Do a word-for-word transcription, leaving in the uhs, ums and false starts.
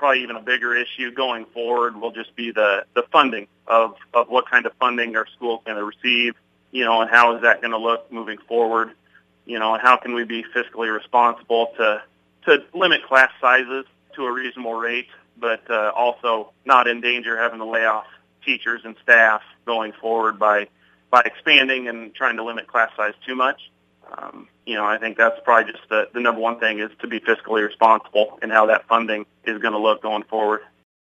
probably even a bigger issue going forward will just be the, the funding of, of what kind of funding our school's going to receive, you know, and how is that going to look moving forward, you know, and how can we be fiscally responsible to, to limit class sizes to a reasonable rate, but uh, also not endanger having to lay off teachers and staff going forward by by expanding and trying to limit class size too much. Um, you know, I think that's probably just the, the number one thing is to be fiscally responsible in how that funding is going to look going forward.